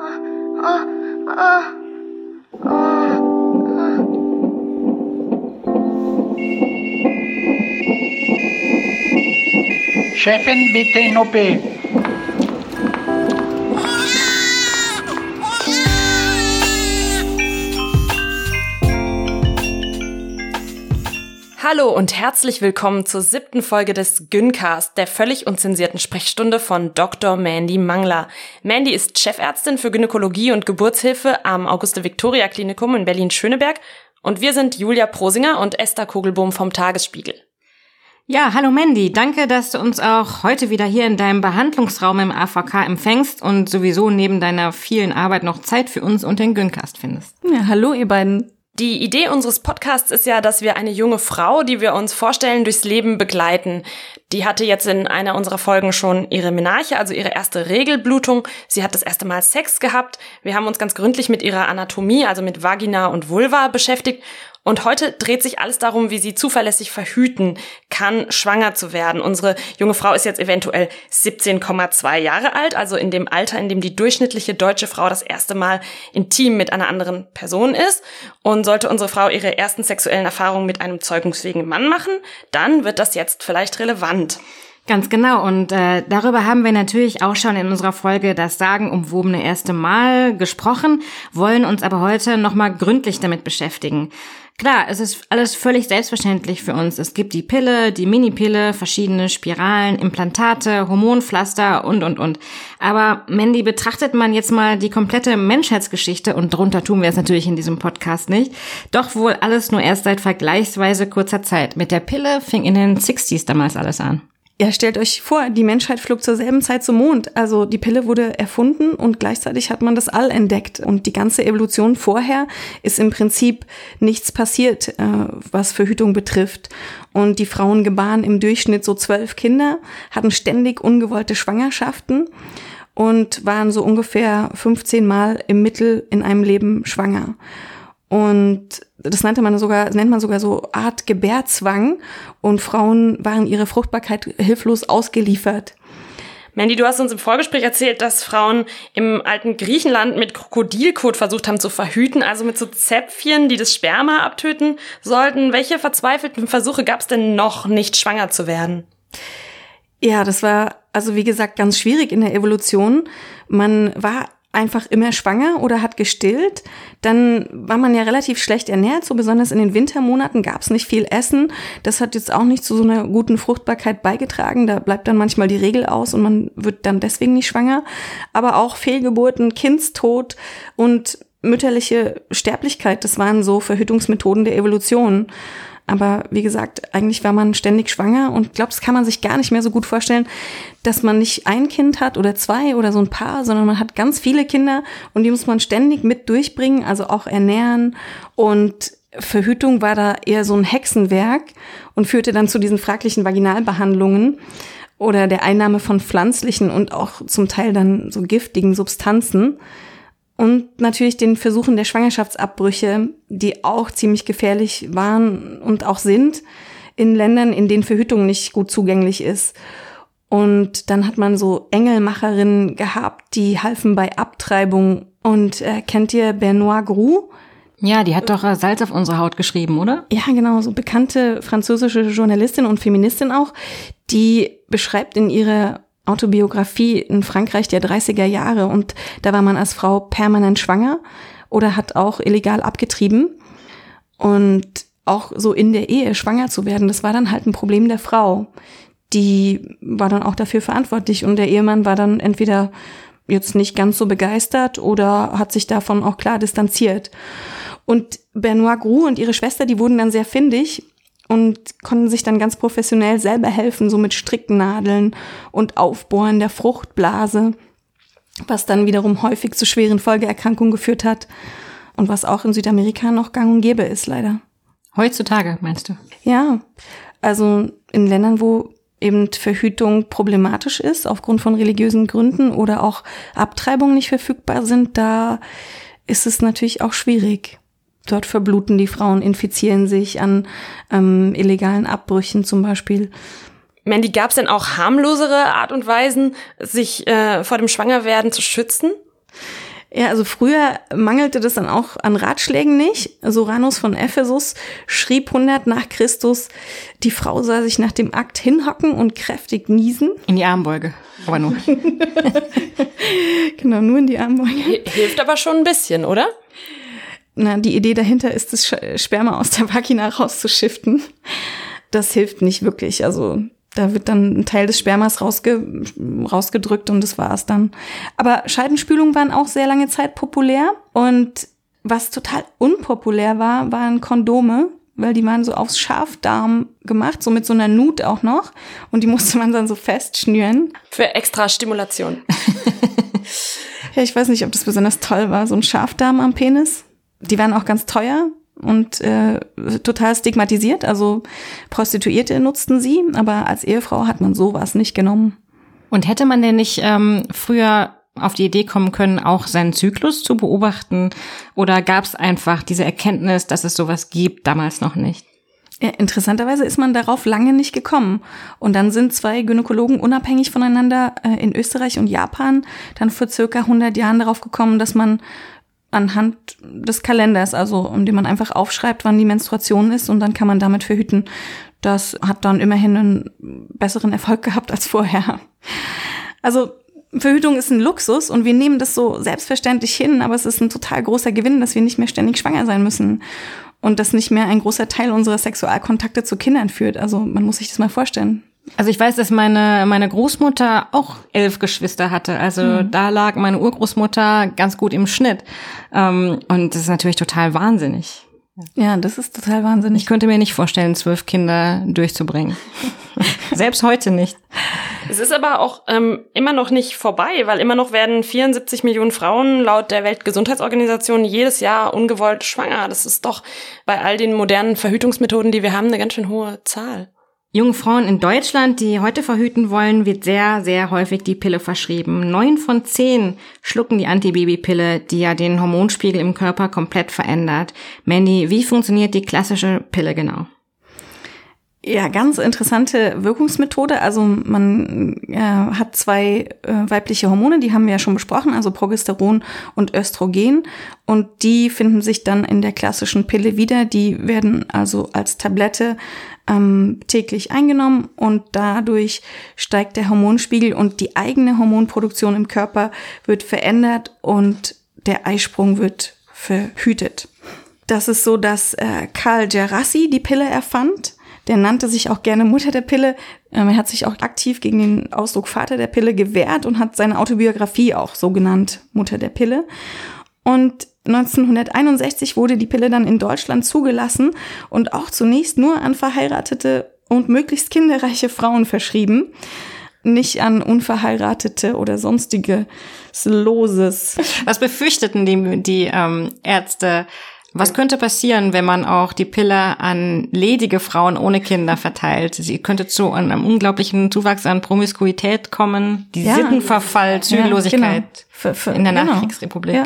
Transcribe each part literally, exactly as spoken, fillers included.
Chefin, bitte in O P. Hallo und herzlich willkommen zur siebten Folge des Gyncast, der völlig unzensierten Sprechstunde von Doktor Mandy Mangler. Mandy ist Chefärztin für Gynäkologie und Geburtshilfe am Auguste-Victoria-Klinikum in Berlin-Schöneberg und wir sind Julia Prosinger und Esther Kugelbohm vom Tagesspiegel. Ja, hallo Mandy, danke, dass du uns auch heute wieder hier in deinem Behandlungsraum im A V K empfängst und sowieso neben deiner vielen Arbeit noch Zeit für uns und den Gyncast findest. Ja, hallo ihr beiden. Die Idee unseres Podcasts ist ja, dass wir eine junge Frau, die wir uns vorstellen, durchs Leben begleiten. Die hatte jetzt in einer unserer Folgen schon ihre Menarche, also ihre erste Regelblutung. Sie hat das erste Mal Sex gehabt. Wir haben uns ganz gründlich mit ihrer Anatomie, also mit Vagina und Vulva beschäftigt. Und heute dreht sich alles darum, wie sie zuverlässig verhüten kann, schwanger zu werden. Unsere junge Frau ist jetzt eventuell siebzehn Komma zwei Jahre alt, also in dem Alter, in dem die durchschnittliche deutsche Frau das erste Mal intim mit einer anderen Person ist. Und sollte unsere Frau ihre ersten sexuellen Erfahrungen mit einem zeugungsfähigen Mann machen, dann wird das jetzt vielleicht relevant. Ganz genau, und äh, darüber haben wir natürlich auch schon in unserer Folge das sagenumwobene erste Mal gesprochen, wollen uns aber heute nochmal gründlich damit beschäftigen. Klar, es ist alles völlig selbstverständlich für uns. Es gibt die Pille, die Minipille, verschiedene Spiralen, Implantate, Hormonpflaster und, und, und. Aber Mandy, betrachtet man jetzt mal die komplette Menschheitsgeschichte, und drunter tun wir es natürlich in diesem Podcast nicht, doch wohl alles nur erst seit vergleichsweise kurzer Zeit. Mit der Pille fing in den sechziger damals alles an. Ja, stellt euch vor, die Menschheit flog zur selben Zeit zum Mond. Also die Pille wurde erfunden und gleichzeitig hat man das All entdeckt. Und die ganze Evolution vorher ist im Prinzip nichts passiert, äh, was Verhütung betrifft. Und die Frauen gebaren im Durchschnitt so zwölf Kinder, hatten ständig ungewollte Schwangerschaften und waren so ungefähr fünfzehn Mal im Mittel in einem Leben schwanger. Und das nannte man sogar, nennt man sogar so Art Gebärzwang, und Frauen waren ihrer Fruchtbarkeit hilflos ausgeliefert. Mandy, du hast uns im Vorgespräch erzählt, dass Frauen im alten Griechenland mit Krokodilkot versucht haben zu verhüten, also mit so Zäpfchen, die das Sperma abtöten sollten. Welche verzweifelten Versuche gab es denn noch, nicht schwanger zu werden? Ja, das war also wie gesagt ganz schwierig in der Evolution. Man war einfach immer schwanger oder hat gestillt, dann war man ja relativ schlecht ernährt, so besonders in den Wintermonaten gab es nicht viel Essen. Das hat jetzt auch nicht zu so einer guten Fruchtbarkeit beigetragen, da bleibt dann manchmal die Regel aus und man wird dann deswegen nicht schwanger. Aber auch Fehlgeburten, Kindstod und mütterliche Sterblichkeit, das waren so Verhütungsmethoden der Evolution. Aber wie gesagt, eigentlich war man ständig schwanger und ich glaube, das kann man sich gar nicht mehr so gut vorstellen, dass man nicht ein Kind hat oder zwei oder so ein Paar, sondern man hat ganz viele Kinder und die muss man ständig mit durchbringen, also auch ernähren. Und Verhütung war da eher so ein Hexenwerk und führte dann zu diesen fraglichen Vaginalbehandlungen oder der Einnahme von pflanzlichen und auch zum Teil dann so giftigen Substanzen. Und natürlich den Versuchen der Schwangerschaftsabbrüche, die auch ziemlich gefährlich waren und auch sind in Ländern, in denen Verhütung nicht gut zugänglich ist. Und dann hat man so Engelmacherinnen gehabt, die halfen bei Abtreibung. Und äh, kennt ihr Benoît Groux? Ja, die hat doch äh, Salz auf unsere Haut geschrieben, oder? Ja, genau, so bekannte französische Journalistin und Feministin auch. Die beschreibt in ihrer Autobiografie in Frankreich der dreißiger Jahre, und da war man als Frau permanent schwanger oder hat auch illegal abgetrieben, und auch so in der Ehe schwanger zu werden, das war dann halt ein Problem der Frau. Die war dann auch dafür verantwortlich und der Ehemann war dann entweder jetzt nicht ganz so begeistert oder hat sich davon auch klar distanziert. Und Benoît Groux und ihre Schwester, die wurden dann sehr findig und konnten sich dann ganz professionell selber helfen, so mit Stricknadeln und Aufbohren der Fruchtblase, was dann wiederum häufig zu schweren Folgeerkrankungen geführt hat und was auch in Südamerika noch gang und gäbe ist, leider. Heutzutage, meinst du? Ja, also in Ländern, wo eben Verhütung problematisch ist, aufgrund von religiösen Gründen oder auch Abtreibungen nicht verfügbar sind, da ist es natürlich auch schwierig. Dort verbluten die Frauen, infizieren sich an ähm, illegalen Abbrüchen zum Beispiel. Mandy, gab es denn auch harmlosere Art und Weisen, sich äh, vor dem Schwangerwerden zu schützen? Ja, also früher mangelte das dann auch an Ratschlägen nicht. Soranus von Ephesus schrieb hundert nach Christus, die Frau soll sich nach dem Akt hinhocken und kräftig niesen. In die Armbeuge, aber nur. Genau, nur in die Armbeuge. Hilft aber schon ein bisschen, oder? Na, die Idee dahinter ist, das Sperma aus der Vagina rauszuschiften. Das hilft nicht wirklich, also da wird dann ein Teil des Spermas rausge- rausgedrückt und das war's dann. Aber Scheidenspülungen waren auch sehr lange Zeit populär. Und was total unpopulär war, waren Kondome, weil die waren so aufs Schafdarm gemacht, so mit so einer Nut auch noch. Und die musste man dann so festschnüren. Für extra Stimulation. Ja, ich weiß nicht, ob das besonders toll war, so ein Schafdarm am Penis. Die waren auch ganz teuer. Und äh, total stigmatisiert, also Prostituierte nutzten sie, aber als Ehefrau hat man sowas nicht genommen. Und hätte man denn nicht ähm, früher auf die Idee kommen können, auch seinen Zyklus zu beobachten? Oder gab es einfach diese Erkenntnis, dass es sowas gibt, damals noch nicht? Ja, interessanterweise ist man darauf lange nicht gekommen. Und dann sind zwei Gynäkologen unabhängig voneinander äh, in Österreich und Japan dann vor circa hundert Jahren darauf gekommen, dass man anhand des Kalenders, also um den man einfach aufschreibt, wann die Menstruation ist und dann kann man damit verhüten. Das hat dann immerhin einen besseren Erfolg gehabt als vorher. Also Verhütung ist ein Luxus und wir nehmen das so selbstverständlich hin, aber es ist ein total großer Gewinn, dass wir nicht mehr ständig schwanger sein müssen und dass nicht mehr ein großer Teil unserer Sexualkontakte zu Kindern führt. Also man muss sich das mal vorstellen. Also ich weiß, dass meine meine Großmutter auch elf Geschwister hatte. Also mhm. da lag meine Urgroßmutter ganz gut im Schnitt. Ähm, und das ist natürlich total wahnsinnig. Ja, das ist total wahnsinnig. Ich könnte mir nicht vorstellen, zwölf Kinder durchzubringen. Selbst heute nicht. Es ist aber auch ähm, immer noch nicht vorbei, weil immer noch werden vierundsiebzig Millionen Frauen laut der Weltgesundheitsorganisation jedes Jahr ungewollt schwanger. Das ist doch bei all den modernen Verhütungsmethoden, die wir haben, eine ganz schön hohe Zahl. Jungen Frauen in Deutschland, die heute verhüten wollen, wird sehr, sehr häufig die Pille verschrieben. Neun von zehn schlucken die Antibabypille, die ja den Hormonspiegel im Körper komplett verändert. Mandy, wie funktioniert die klassische Pille genau? Ja, ganz interessante Wirkungsmethode. Also man äh, hat zwei äh, weibliche Hormone, die haben wir ja schon besprochen, also Progesteron und Östrogen. Und die finden sich dann in der klassischen Pille wieder. Die werden also als Tablette ähm, täglich eingenommen und dadurch steigt der Hormonspiegel und die eigene Hormonproduktion im Körper wird verändert und der Eisprung wird verhütet. Das ist so, dass äh, Karl Djerassi die Pille erfand. Der nannte sich auch gerne Mutter der Pille. Ähm, er hat sich auch aktiv gegen den Ausdruck Vater der Pille gewehrt und hat seine Autobiografie auch so genannt, Mutter der Pille. Und neunzehnhunderteinundsechzig wurde die Pille dann in Deutschland zugelassen und auch zunächst nur an verheiratete und möglichst kinderreiche Frauen verschrieben, nicht an unverheiratete oder sonstiges Loses. Was befürchteten die, die ähm, Ärzte? Was könnte passieren, wenn man auch die Pille an ledige Frauen ohne Kinder verteilt? Sie könnte zu einem unglaublichen Zuwachs an Promiskuität kommen, die ja. Sittenverfall, Zügellosigkeit ja, genau. für, für, in der genau. Nachkriegsrepublik.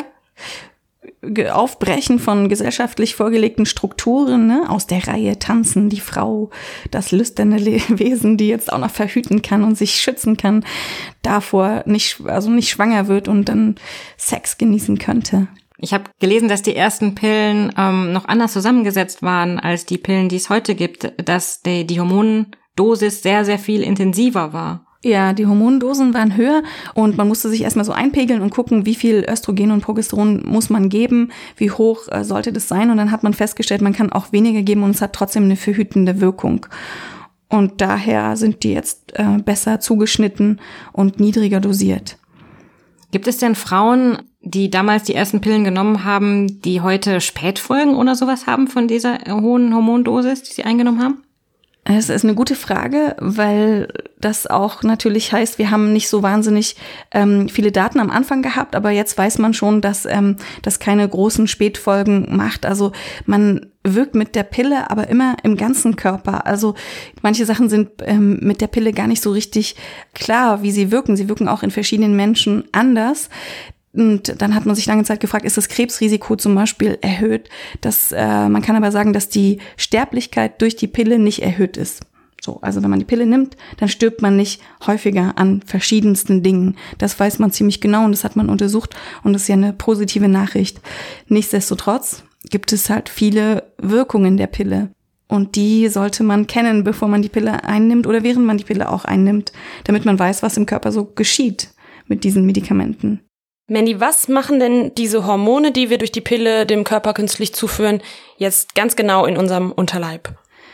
Ja. Aufbrechen von gesellschaftlich vorgelegten Strukturen, ne? Aus der Reihe tanzen, die Frau, das lüsterne Wesen, die jetzt auch noch verhüten kann und sich schützen kann, davor nicht, also nicht schwanger wird und dann Sex genießen könnte. Ich habe gelesen, dass die ersten Pillen ähm, noch anders zusammengesetzt waren als die Pillen, die es heute gibt, dass die, die Hormondosis sehr, sehr viel intensiver war. Ja, die Hormondosen waren höher und man musste sich erstmal so einpegeln und gucken, wie viel Östrogen und Progesteron muss man geben, wie hoch äh, sollte das sein. Und dann hat man festgestellt, man kann auch weniger geben und es hat trotzdem eine verhütende Wirkung. Und daher sind die jetzt äh, besser zugeschnitten und niedriger dosiert. Gibt es denn Frauen, die damals die ersten Pillen genommen haben, die heute Spätfolgen oder sowas haben von dieser hohen Hormondosis, die sie eingenommen haben? Es ist eine gute Frage, weil das auch natürlich heißt, wir haben nicht so wahnsinnig ähm, viele Daten am Anfang gehabt, aber jetzt weiß man schon, dass ähm, das keine großen Spätfolgen macht. Also man wirkt mit der Pille, aber immer im ganzen Körper. Also manche Sachen sind ähm, mit der Pille gar nicht so richtig klar, wie sie wirken. Sie wirken auch in verschiedenen Menschen anders. Und dann hat man sich lange Zeit gefragt, ist das Krebsrisiko zum Beispiel erhöht? Das, äh, man kann aber sagen, dass die Sterblichkeit durch die Pille nicht erhöht ist. So, also wenn man die Pille nimmt, dann stirbt man nicht häufiger an verschiedensten Dingen. Das weiß man ziemlich genau und das hat man untersucht und das ist ja eine positive Nachricht. Nichtsdestotrotz gibt es halt viele Wirkungen der Pille und die sollte man kennen, bevor man die Pille einnimmt oder während man die Pille auch einnimmt, damit man weiß, was im Körper so geschieht mit diesen Medikamenten. Mandy, was machen denn diese Hormone, die wir durch die Pille dem Körper künstlich zuführen, jetzt ganz genau in unserem Unterleib?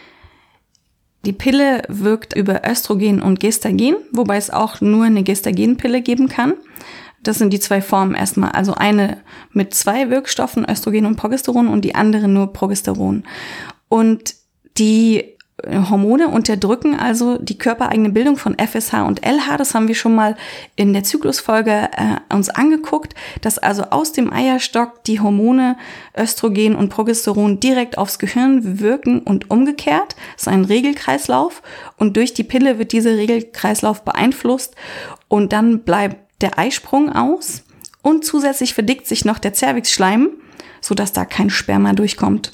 Die Pille wirkt über Östrogen und Gestagen, wobei es auch nur eine Gestagenpille geben kann. Das sind die zwei Formen erstmal. Also eine mit zwei Wirkstoffen, Östrogen und Progesteron, und die andere nur Progesteron. Und die Hormone unterdrücken also die körpereigene Bildung von F S H und L H. Das haben wir schon mal in der Zyklusfolge äh, uns angeguckt, dass also aus dem Eierstock die Hormone Östrogen und Progesteron direkt aufs Gehirn wirken und umgekehrt. Das ist ein Regelkreislauf und durch die Pille wird dieser Regelkreislauf beeinflusst und dann bleibt der Eisprung aus und zusätzlich verdickt sich noch der Zervixschleim, sodass da kein Sperma durchkommt.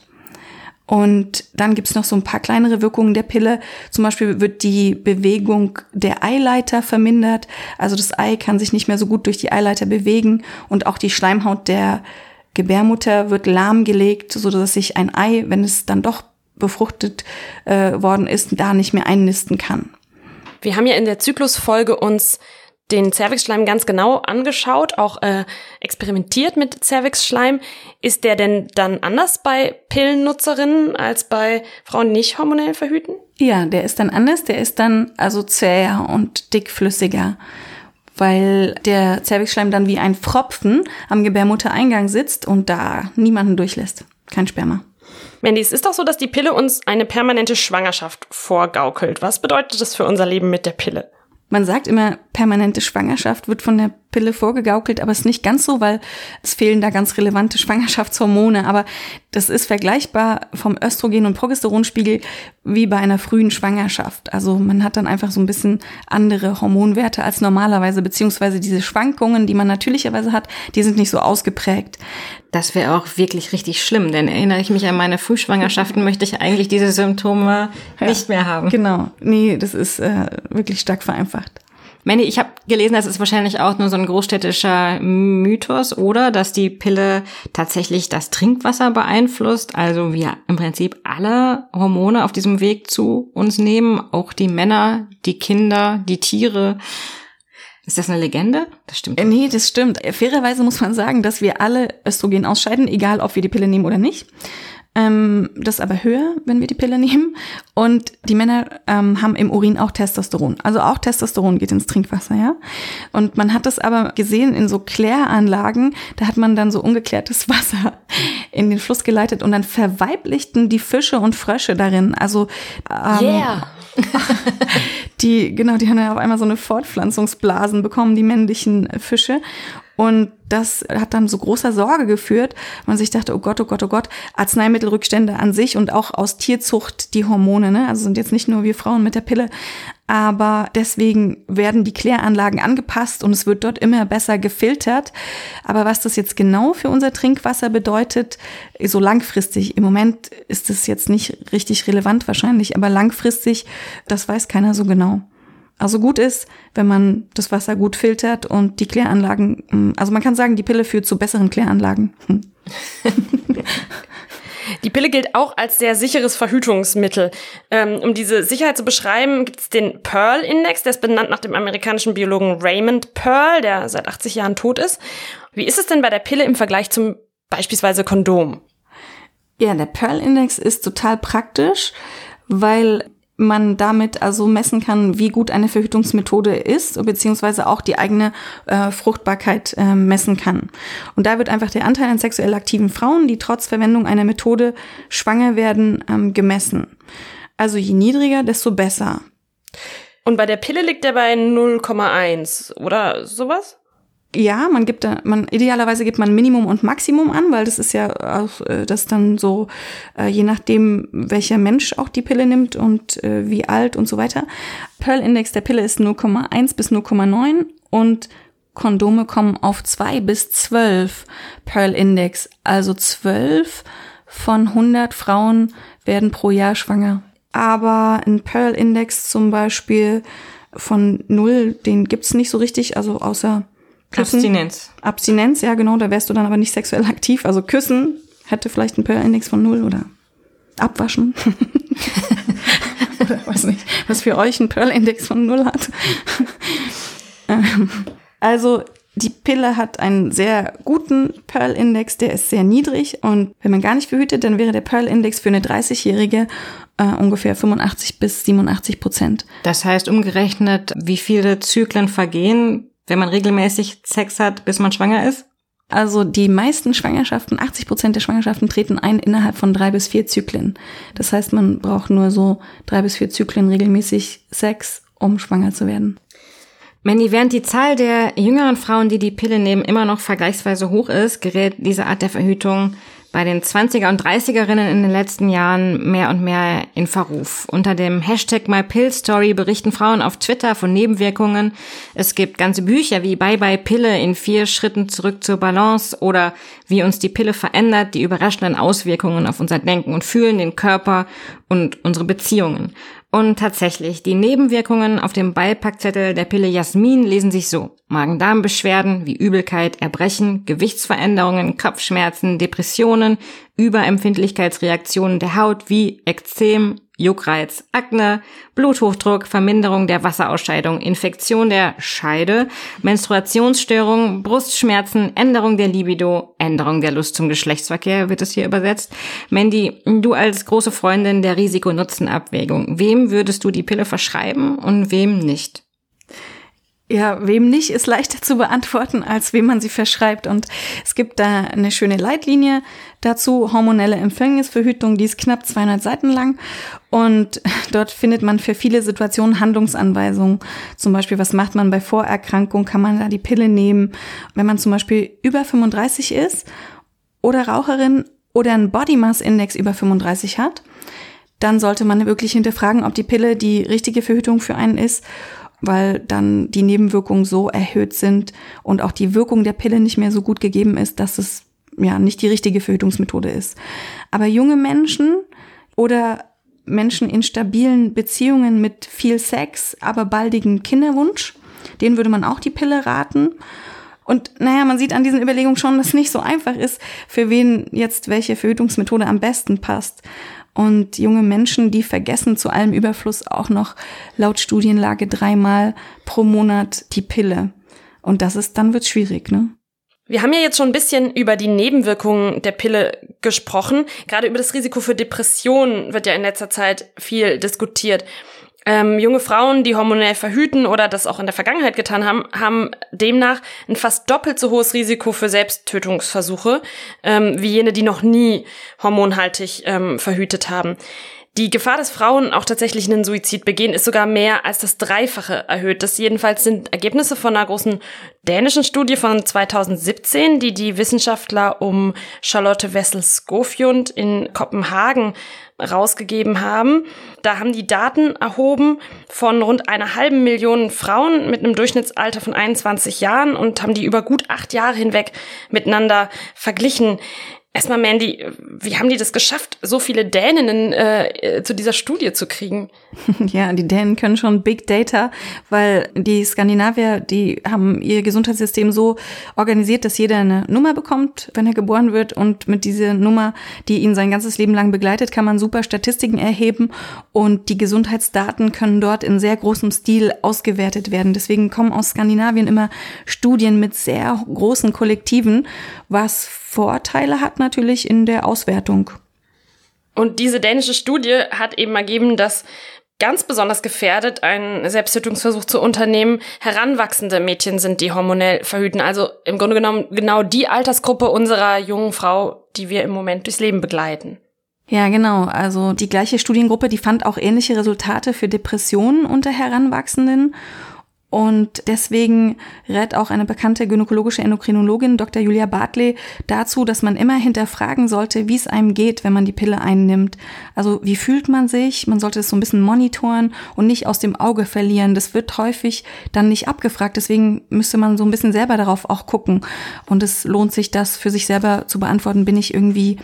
Und dann gibt's noch so ein paar kleinere Wirkungen der Pille. Zum Beispiel wird die Bewegung der Eileiter vermindert. Also das Ei kann sich nicht mehr so gut durch die Eileiter bewegen. Und auch die Schleimhaut der Gebärmutter wird lahmgelegt, sodass sich ein Ei, wenn es dann doch befruchtet äh, worden ist, da nicht mehr einnisten kann. Wir haben ja in der Zyklusfolge uns den Zervixschleim ganz genau angeschaut, auch äh, experimentiert mit Zervixschleim. Ist der denn dann anders bei Pillennutzerinnen als bei Frauen, die nicht hormonell verhüten? Ja, der ist dann anders. Der ist dann also zäher und dickflüssiger, weil der Zervixschleim dann wie ein Pfropfen am Gebärmuttereingang sitzt und da niemanden durchlässt. Kein Sperma. Mandy, es ist doch so, dass die Pille uns eine permanente Schwangerschaft vorgaukelt. Was bedeutet das für unser Leben mit der Pille? Man sagt immer, permanente Schwangerschaft wird von der Pille vorgegaukelt, aber es ist nicht ganz so, weil es fehlen da ganz relevante Schwangerschaftshormone. Aber das ist vergleichbar vom Östrogen- und Progesteronspiegel wie bei einer frühen Schwangerschaft. Also man hat dann einfach so ein bisschen andere Hormonwerte als normalerweise, beziehungsweise diese Schwankungen, die man natürlicherweise hat, die sind nicht so ausgeprägt. Das wäre auch wirklich richtig schlimm, denn erinnere ich mich an meine Frühschwangerschaften, möchte ich eigentlich diese Symptome ja, nicht mehr haben. Genau, nee, das ist äh, wirklich stark vereinfacht. Mandy, ich habe gelesen, das ist wahrscheinlich auch nur so ein großstädtischer Mythos, oder? Dass die Pille tatsächlich das Trinkwasser beeinflusst, also wir im Prinzip alle Hormone auf diesem Weg zu uns nehmen, auch die Männer, die Kinder, die Tiere. Ist das eine Legende? Das stimmt. Äh, nee, das stimmt. Fairerweise muss man sagen, dass wir alle Östrogen ausscheiden, egal ob wir die Pille nehmen oder nicht. Ähm, das ist aber höher, wenn wir die Pille nehmen. Und die Männer ähm, haben im Urin auch Testosteron. Also auch Testosteron geht ins Trinkwasser, ja. Und man hat das aber gesehen in so Kläranlagen, da hat man dann so ungeklärtes Wasser in den Fluss geleitet und dann verweiblichten die Fische und Frösche darin. Also ähm, yeah. die, genau, die haben ja auf einmal so eine Fortpflanzungsblasen bekommen, die männlichen Fische. Und das hat dann so großer Sorge geführt. Man sich dachte, oh Gott, oh Gott, oh Gott, Arzneimittelrückstände an sich und auch aus Tierzucht die Hormone, ne? Also sind jetzt nicht nur wir Frauen mit der Pille, aber deswegen werden die Kläranlagen angepasst und es wird dort immer besser gefiltert. Aber was das jetzt genau für unser Trinkwasser bedeutet, so langfristig, im Moment ist es jetzt nicht richtig relevant wahrscheinlich, aber langfristig, das weiß keiner so genau. Also gut ist, wenn man das Wasser gut filtert und die Kläranlagen, also man kann sagen, die Pille führt zu besseren Kläranlagen. Hm. Die Pille gilt auch als sehr sicheres Verhütungsmittel. Ähm, um diese Sicherheit zu beschreiben, gibt es den Pearl-Index, der ist benannt nach dem amerikanischen Biologen Raymond Pearl, der seit achtzig Jahren tot ist. Wie ist es denn bei der Pille im Vergleich zum beispielsweise Kondom? Ja, der Pearl-Index ist total praktisch, weil man damit also messen kann, wie gut eine Verhütungsmethode ist, beziehungsweise auch die eigene äh, Fruchtbarkeit äh, messen kann. Und da wird einfach der Anteil an sexuell aktiven Frauen, die trotz Verwendung einer Methode schwanger werden, ähm, gemessen. Also je niedriger, desto besser. Und bei der Pille liegt der bei null Komma eins oder sowas? Ja, man gibt da, man idealerweise gibt man Minimum und Maximum an, weil das ist ja auch äh, das dann so, äh, je nachdem, welcher Mensch auch die Pille nimmt und äh, wie alt und so weiter. Pearl-Index der Pille ist null Komma eins bis null Komma neun und Kondome kommen auf zwei bis zwölf Pearl-Index. Also zwölf von hundert Frauen werden pro Jahr schwanger. aber ein Pearl-Index zum Beispiel von null, den gibt's nicht so richtig, also außer Küssen. Abstinenz. Abstinenz, ja genau, da wärst du dann aber nicht sexuell aktiv. Also Küssen hätte vielleicht einen Pearl-Index von null oder Abwaschen. Oder weiß nicht, was für euch ein Pearl-Index von null hat. Also die Pille hat einen sehr guten Pearl-Index, der ist sehr niedrig und wenn man gar nicht verhütet, dann wäre der Pearl-Index für eine dreißigjährige äh, ungefähr fünfundachtzig bis siebenundachtzig Prozent. Das heißt umgerechnet, wie viele Zyklen vergehen, wenn man regelmäßig Sex hat, bis man schwanger ist? Also die meisten Schwangerschaften, achtzig Prozent der Schwangerschaften treten ein innerhalb von drei bis vier Zyklen. Das heißt, man braucht nur so drei bis vier Zyklen regelmäßig Sex, um schwanger zu werden. Mandy, während die Zahl der jüngeren Frauen, die die Pille nehmen, immer noch vergleichsweise hoch ist, gerät diese Art der Verhütung bei den zwanziger- und dreißigerinnen in den letzten Jahren mehr und mehr in Verruf. Unter dem Hashtag MyPillStory berichten Frauen auf Twitter von Nebenwirkungen. Es gibt ganze Bücher wie Bye Bye Pille in vier Schritten zurück zur Balance oder wie uns die Pille verändert, die überraschenden Auswirkungen auf unser Denken und Fühlen, den Körper und unsere Beziehungen. Und tatsächlich, die Nebenwirkungen auf dem Beipackzettel der Pille Jasmin lesen sich so: Magen-Darm-Beschwerden wie Übelkeit, Erbrechen, Gewichtsveränderungen, Kopfschmerzen, Depressionen, Überempfindlichkeitsreaktionen der Haut wie Ekzem, Juckreiz, Akne, Bluthochdruck, Verminderung der Wasserausscheidung, Infektion der Scheide, Menstruationsstörungen, Brustschmerzen, Änderung der Libido, Änderung der Lust zum Geschlechtsverkehr, wird es hier übersetzt. Mandy, du als große Freundin der Risiko-Nutzen-Abwägung, wem würdest du die Pille verschreiben und wem nicht? Ja, wem nicht, ist leichter zu beantworten, als wem man sie verschreibt. Und es gibt da eine schöne Leitlinie dazu, hormonelle Empfängnisverhütung, die ist knapp zweihundert Seiten lang. Und dort findet man für viele Situationen Handlungsanweisungen. Zum Beispiel, was macht man bei Vorerkrankung? Kann man da die Pille nehmen? Wenn man zum Beispiel über fünfunddreißig ist oder Raucherin oder einen Body Mass Index über fünfunddreißig hat, dann sollte man wirklich hinterfragen, ob die Pille die richtige Verhütung für einen ist, weil dann die Nebenwirkungen so erhöht sind und auch die Wirkung der Pille nicht mehr so gut gegeben ist, dass es ja nicht die richtige Verhütungsmethode ist. Aber junge Menschen oder Menschen in stabilen Beziehungen mit viel Sex, aber baldigen Kinderwunsch, denen würde man auch die Pille raten. Und naja, man sieht an diesen Überlegungen schon, dass es nicht so einfach ist, für wen jetzt welche Verhütungsmethode am besten passt. Und junge Menschen, die vergessen zu allem Überfluss auch noch laut Studienlage dreimal pro Monat die Pille. Und das ist, dann wird's schwierig, ne? Wir haben ja jetzt schon ein bisschen über die Nebenwirkungen der Pille gesprochen. Gerade über das Risiko für Depressionen wird ja in letzter Zeit viel diskutiert. Ähm, junge Frauen, die hormonell verhüten oder das auch in der Vergangenheit getan haben, haben demnach ein fast doppelt so hohes Risiko für Selbsttötungsversuche, ähm, wie jene, die noch nie hormonhaltig ähm, verhütet haben. Die Gefahr, dass Frauen auch tatsächlich einen Suizid begehen, ist sogar mehr als das Dreifache erhöht. Das jedenfalls sind Ergebnisse von einer großen dänischen Studie von zweitausendsiebzehn, die die Wissenschaftler um Charlotte Wessel-Skofjund in Kopenhagen rausgegeben haben. Da haben die Daten erhoben von rund einer halben Million Frauen mit einem Durchschnittsalter von einundzwanzig Jahren und haben die über gut acht Jahre hinweg miteinander verglichen. Erstmal, Mandy, wie haben die das geschafft, so viele Däninnen äh, zu dieser Studie zu kriegen? Ja, die Dänen können schon Big Data, weil die Skandinavier, die haben ihr Gesundheitssystem so organisiert, dass jeder eine Nummer bekommt, wenn er geboren wird. Und mit dieser Nummer, die ihn sein ganzes Leben lang begleitet, kann man super Statistiken erheben. Und die Gesundheitsdaten können dort in sehr großem Stil ausgewertet werden. Deswegen kommen aus Skandinavien immer Studien mit sehr großen Kollektiven, was Vorteile hat natürlich in der Auswertung. Und diese dänische Studie hat eben ergeben, dass ganz besonders gefährdet, einen Selbsttötungsversuch zu unternehmen, heranwachsende Mädchen sind, die hormonell verhüten. Also im Grunde genommen genau die Altersgruppe unserer jungen Frau, die wir im Moment durchs Leben begleiten. Ja, genau. Also die gleiche Studiengruppe, die fand auch ähnliche Resultate für Depressionen unter Heranwachsenden. Und deswegen rät auch eine bekannte gynäkologische Endokrinologin, Doktor Julia Bartley, dazu, dass man immer hinterfragen sollte, wie es einem geht, wenn man die Pille einnimmt. Also wie fühlt man sich? Man sollte es so ein bisschen monitoren und nicht aus dem Auge verlieren. Das wird häufig dann nicht abgefragt. Deswegen müsste man so ein bisschen selber darauf auch gucken. Und es lohnt sich, das für sich selber zu beantworten. Bin ich irgendwie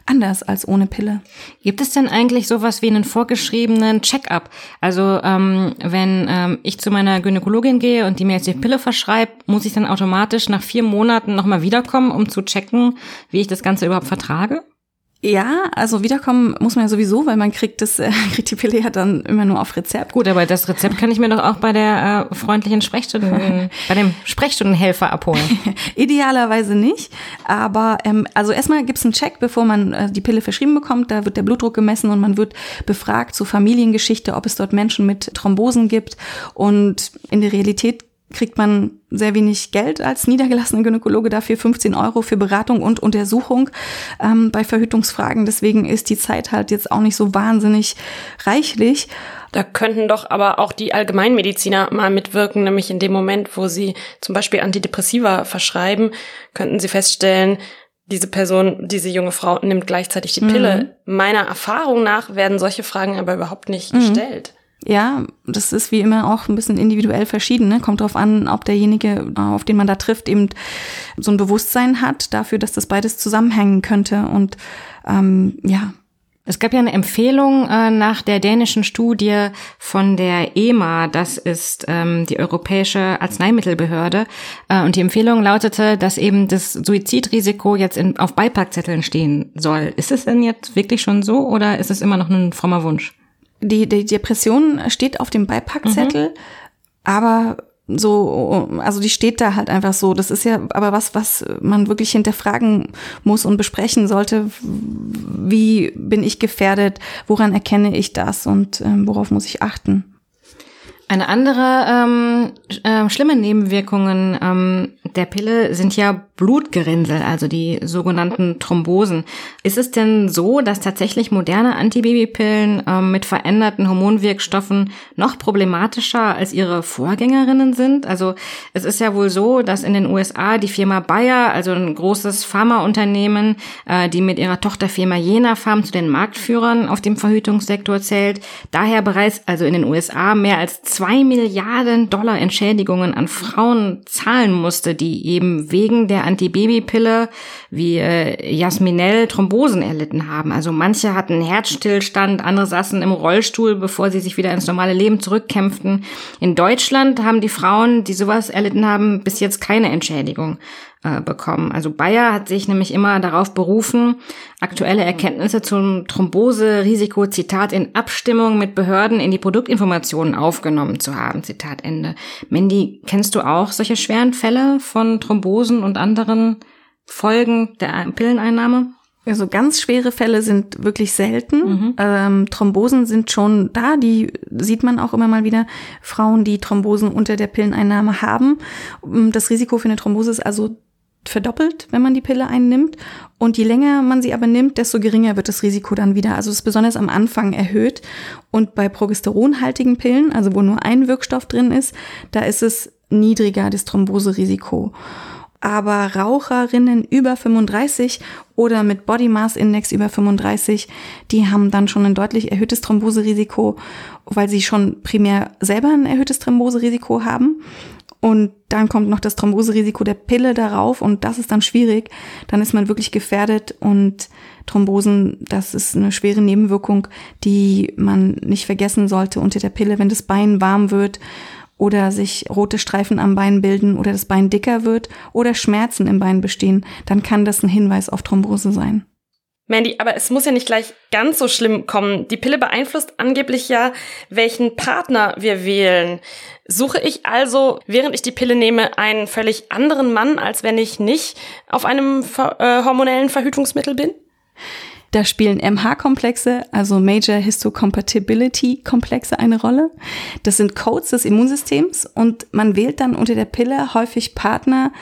anders als ohne Pille. Gibt es denn eigentlich sowas wie einen vorgeschriebenen Check-up? Also ähm, wenn ähm, ich zu meiner Gynäkologin gehe und die mir jetzt die Pille verschreibt, muss ich dann automatisch nach vier Monaten nochmal wiederkommen, um zu checken, wie ich das Ganze überhaupt vertrage? Ja, also wiederkommen muss man ja sowieso, weil man kriegt das, äh, kriegt die Pille ja dann immer nur auf Rezept. Gut, aber das Rezept kann ich mir doch auch bei der äh, freundlichen Sprechstunden, bei dem Sprechstundenhelfer abholen. Idealerweise nicht, aber ähm, also erstmal gibt's einen Check, bevor man äh, die Pille verschrieben bekommt. Da wird der Blutdruck gemessen und man wird befragt zur Familiengeschichte, ob es dort Menschen mit Thrombosen gibt. Und in der Realität kriegt man sehr wenig Geld als niedergelassener Gynäkologe dafür, fünfzehn Euro für Beratung und Untersuchung ähm, bei Verhütungsfragen. Deswegen ist die Zeit halt jetzt auch nicht so wahnsinnig reichlich. Da könnten doch aber auch die Allgemeinmediziner mal mitwirken, nämlich in dem Moment, wo sie zum Beispiel Antidepressiva verschreiben, könnten sie feststellen, diese Person, diese junge Frau nimmt gleichzeitig die Pille. Mhm. Meiner Erfahrung nach werden solche Fragen aber überhaupt nicht mhm. gestellt. Ja, das ist wie immer auch ein bisschen individuell verschieden, ne? Kommt drauf an, ob derjenige, auf den man da trifft, eben so ein Bewusstsein hat dafür, dass das beides zusammenhängen könnte. Und ähm, ja. Es gab ja eine Empfehlung äh, nach der dänischen Studie von der E M A, das ist ähm, die Europäische Arzneimittelbehörde, äh, und die Empfehlung lautete, dass eben das Suizidrisiko jetzt in, auf Beipackzetteln stehen soll. Ist es denn jetzt wirklich schon so oder ist es immer noch ein frommer Wunsch? Die, die Depression steht auf dem Beipackzettel, mhm. aber so, also die steht da halt einfach so. Das ist ja aber was, was man wirklich hinterfragen muss und besprechen sollte. Wie bin ich gefährdet? Woran erkenne ich das? Und ähm, worauf muss ich achten? Eine andere ähm, äh, schlimme Nebenwirkungen ähm, der Pille sind ja Blutgerinnsel, also die sogenannten Thrombosen. Ist es denn so, dass tatsächlich moderne Antibabypillen ähm, mit veränderten Hormonwirkstoffen noch problematischer als ihre Vorgängerinnen sind? Also es ist ja wohl so, dass in den U S A die Firma Bayer, also ein großes Pharmaunternehmen, äh, die mit ihrer Tochterfirma Jena Pharm zu den Marktführern auf dem Verhütungssektor zählt, daher bereits also in den U S A mehr als zwei Milliarden Dollar Entschädigungen an Frauen zahlen musste, die eben wegen der Antibabypille wie äh, Jasminell Thrombosen erlitten haben. Also manche hatten Herzstillstand, andere saßen im Rollstuhl, bevor sie sich wieder ins normale Leben zurückkämpften. In Deutschland haben die Frauen, die sowas erlitten haben, bis jetzt keine Entschädigung äh, bekommen. Also Bayer hat sich nämlich immer darauf berufen, aktuelle Erkenntnisse zum Thromboserisiko, Zitat, in Abstimmung mit Behörden in die Produktinformationen aufgenommen zu haben, Zitat Ende. Mandy, kennst du auch solche schweren Fälle von Thrombosen und anderen Folgen der Pilleneinnahme? Also ganz schwere Fälle sind wirklich selten. Mhm. Ähm, Thrombosen sind schon da, die sieht man auch immer mal wieder. Frauen, die Thrombosen unter der Pilleneinnahme haben. Das Risiko für eine Thrombose ist also verdoppelt, wenn man die Pille einnimmt. Und je länger man sie aber nimmt, desto geringer wird das Risiko dann wieder. Also es ist besonders am Anfang erhöht. Und bei progesteronhaltigen Pillen, also wo nur ein Wirkstoff drin ist, da ist es niedriger, das Thromboserisiko. Aber Raucherinnen über fünfunddreißig oder mit Body Mass Index über fünfunddreißig, die haben dann schon ein deutlich erhöhtes Thromboserisiko, weil sie schon primär selber ein erhöhtes Thromboserisiko haben. Und dann kommt noch das Thromboserisiko der Pille darauf und das ist dann schwierig. Dann ist man wirklich gefährdet und Thrombosen, das ist eine schwere Nebenwirkung, die man nicht vergessen sollte unter der Pille, wenn das Bein warm wird oder sich rote Streifen am Bein bilden oder das Bein dicker wird oder Schmerzen im Bein bestehen, dann kann das ein Hinweis auf Thrombose sein. Mandy, aber es muss ja nicht gleich ganz so schlimm kommen. Die Pille beeinflusst angeblich ja, welchen Partner wir wählen. Suche ich also, während ich die Pille nehme, einen völlig anderen Mann, als wenn ich nicht auf einem äh, hormonellen Verhütungsmittel bin? Da spielen M H-Komplexe, also Major Histocompatibility-Komplexe, eine Rolle. Das sind Codes des Immunsystems und man wählt dann unter der Pille häufig Partner,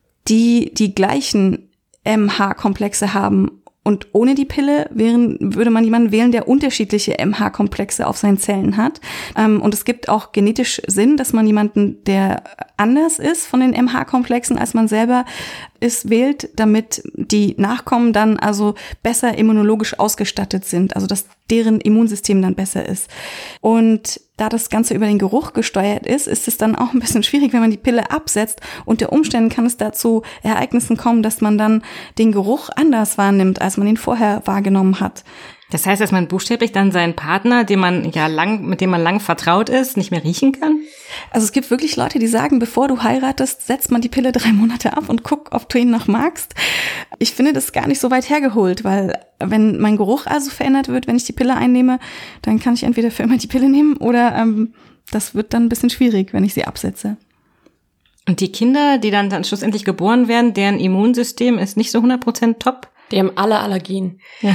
die die gleichen M H-Komplexe haben. Und ohne die Pille wären, würde man jemanden wählen, der unterschiedliche M H-Komplexe auf seinen Zellen hat. Und es gibt auch genetisch Sinn, dass man jemanden, der anders ist von den M H-Komplexen, als man selber ist, wählt, damit die Nachkommen dann also besser immunologisch ausgestattet sind, also dass deren Immunsystem dann besser ist. Und da das Ganze über den Geruch gesteuert ist, ist es dann auch ein bisschen schwierig, wenn man die Pille absetzt. Unter Umständen kann es dazu Ereignissen kommen, dass man dann den Geruch anders wahrnimmt, als man ihn vorher wahrgenommen hat. Das heißt, dass man buchstäblich dann seinen Partner, den man ja lang, mit dem man lang vertraut ist, nicht mehr riechen kann? Also es gibt wirklich Leute, die sagen, bevor du heiratest, setzt man die Pille drei Monate ab und guck, ob du ihn noch magst. Ich finde das gar nicht so weit hergeholt, weil wenn mein Geruch also verändert wird, wenn ich die Pille einnehme, dann kann ich entweder für immer die Pille nehmen oder ähm, das wird dann ein bisschen schwierig, wenn ich sie absetze. Und die Kinder, die dann, dann schlussendlich geboren werden, deren Immunsystem ist nicht so hundert Prozent top? Die haben alle Allergien. Ja.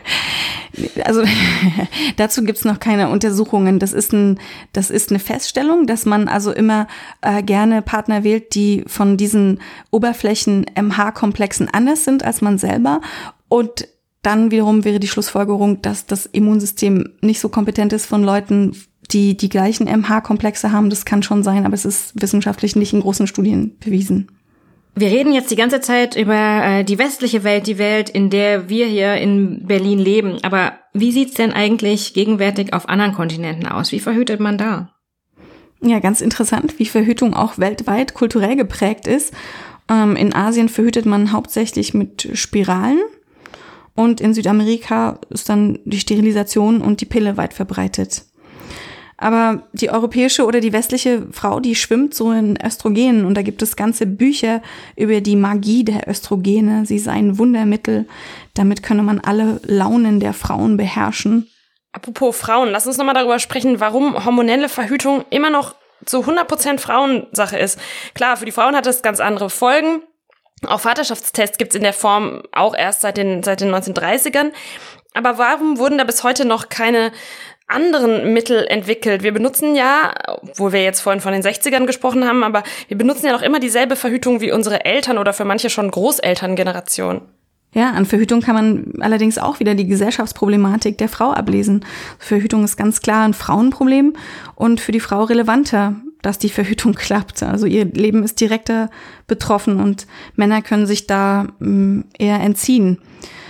Also dazu gibt's noch keine Untersuchungen. Das ist ein, das ist eine Feststellung, dass man also immer äh, gerne Partner wählt, die von diesen Oberflächen-M H-Komplexen anders sind als man selber. Und dann wiederum wäre die Schlussfolgerung, dass das Immunsystem nicht so kompetent ist von Leuten, die die gleichen M H-Komplexe haben. Das kann schon sein, aber es ist wissenschaftlich nicht in großen Studien bewiesen. Wir reden jetzt die ganze Zeit über äh, die westliche Welt, die Welt, in der wir hier in Berlin leben. Aber wie sieht's denn eigentlich gegenwärtig auf anderen Kontinenten aus? Wie verhütet man da? Ja, ganz interessant, wie Verhütung auch weltweit kulturell geprägt ist. Ähm, in Asien verhütet man hauptsächlich mit Spiralen und in Südamerika ist dann die Sterilisation und die Pille weit verbreitet. Aber die europäische oder die westliche Frau, die schwimmt so in Östrogenen und da gibt es ganze Bücher über die Magie der Östrogene. Sie seien Wundermittel, damit könne man alle Launen der Frauen beherrschen. Apropos Frauen, lass uns nochmal darüber sprechen, warum hormonelle Verhütung immer noch zu hundert Prozent Frauensache ist. Klar, für die Frauen hat das ganz andere Folgen. Auch Vaterschaftstests gibt's in der Form auch erst seit den, seit den neunzehnhundertdreißigern. Aber warum wurden da bis heute noch keine anderen Mittel entwickelt? Wir benutzen ja, obwohl wir jetzt vorhin von den sechzigern gesprochen haben, aber wir benutzen ja noch immer dieselbe Verhütung wie unsere Eltern oder für manche schon Großelterngeneration. Ja, an Verhütung kann man allerdings auch wieder die Gesellschaftsproblematik der Frau ablesen. Verhütung ist ganz klar ein Frauenproblem und für die Frau relevanter, dass die Verhütung klappt. Also ihr Leben ist direkter betroffen und Männer können sich da mh, eher entziehen.